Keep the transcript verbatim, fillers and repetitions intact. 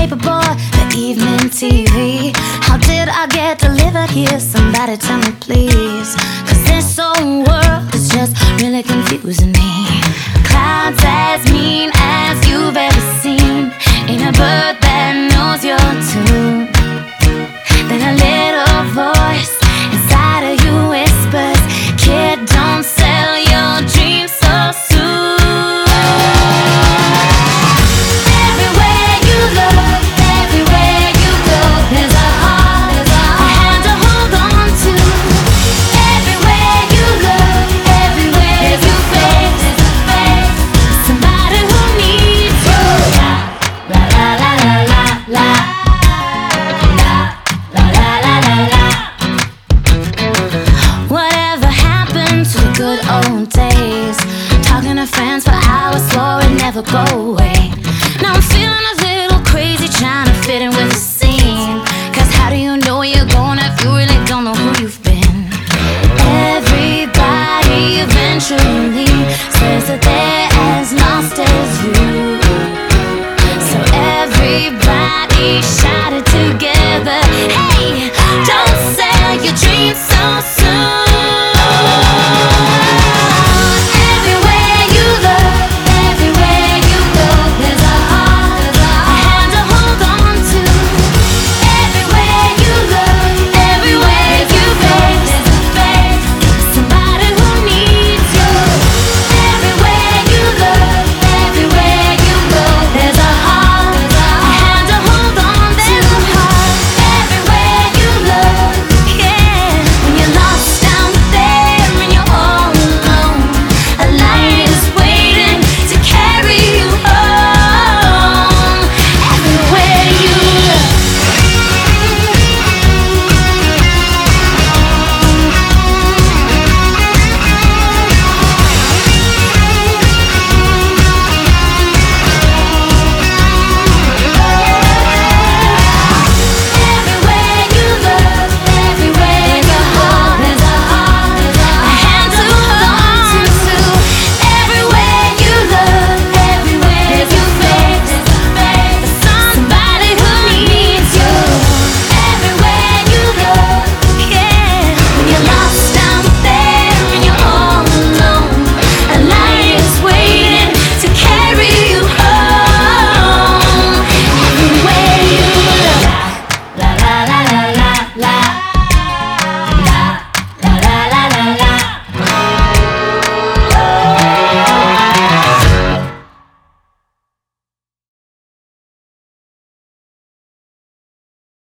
newspaper boy, the evening T V. How did I get delivered here? Somebody tell me please. Cause this whole world is just really confusing me. Clouds as mean as you've ever seen. Ain't a bird that knows your tune. Then a little voice inside of you whispers, kid, don't sell your dreams so soon. Everywhere you look, everywhere you go, there's a heart, a hand to hold on to. Everywhere you look, everywhere you face, somebody who needs you. La la la la la la. Whatever happened to the good old days? Talking to friends for hours, swore it'd never go away. Now I'm feeling a little crazy, trying to fit in with the scene. Cause how do you know where you're going if you really don't know who you've been? Everybody eventually